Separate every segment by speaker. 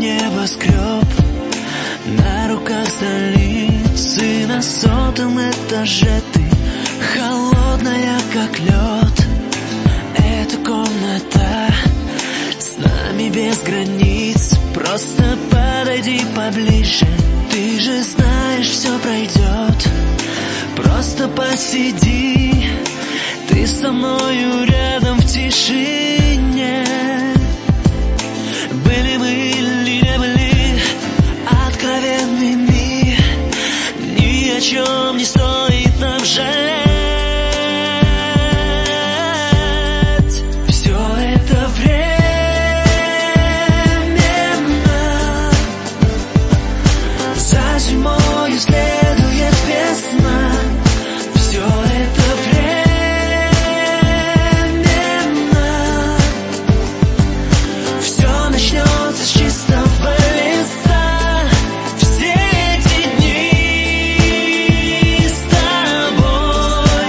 Speaker 1: небоскреб на руках столицы, на 100-м этаже ты холодная, как лед. Эта комната с нами без границ. Просто подойди поближе, ты же знаешь, все пройдет. Просто посиди, ты со мною рядом в тишине. Были мы или не были откровенными, ни о чем не стоит нам жалеть. Все это временно, за зимою следует весна. Все это временно, все начнется с чистого листа. Все эти дни с тобой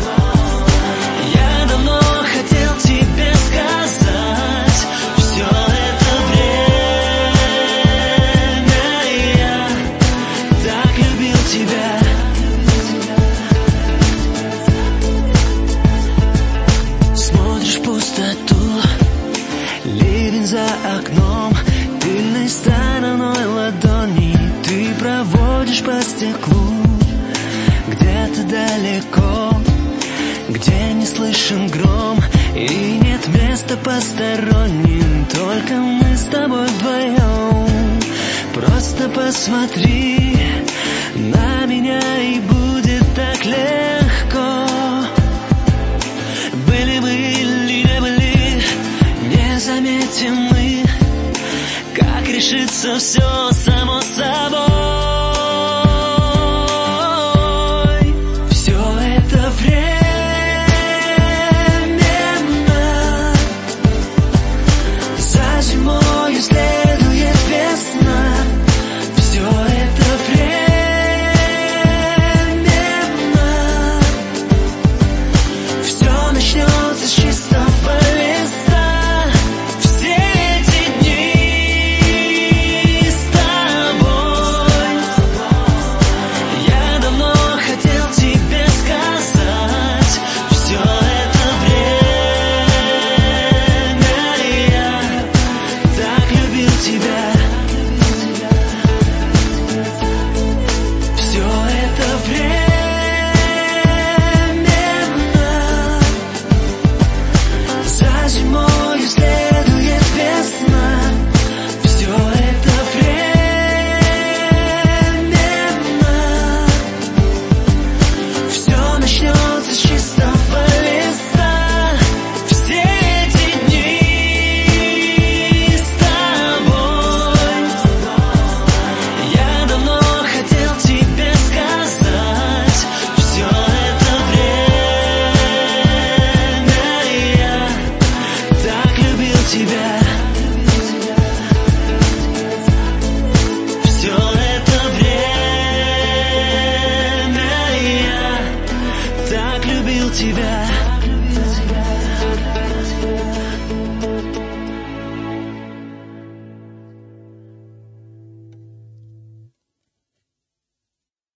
Speaker 1: я давно хотел тебе сказать. Все это время я так любил тебя. Смотришь в пустоту, ливень за окном, тыльной стороной ладони ты проводишь по стеклу. Где-то далеко, где не слышен гром и нет места посторонним, только мы с тобой вдвоем. Просто посмотри на меня, и будет так легко. Были мы или не были, не заметим мы, как решится все само.